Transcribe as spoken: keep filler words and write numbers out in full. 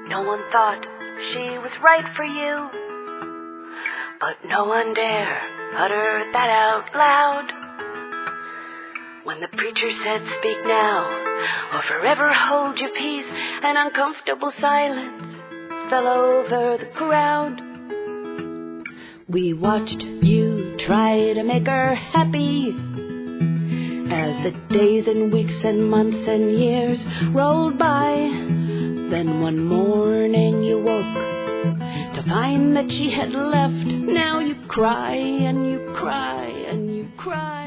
no one thought she was right for you. But no one dare utter that out loud. When the preacher said, "Speak now, or forever hold your peace," an uncomfortable silence fell over the crowd. We watched you try to make her happy as the days and weeks and months and years rolled by. Then one morning you woke to find that she had left. Now you cry and you cry and you cry.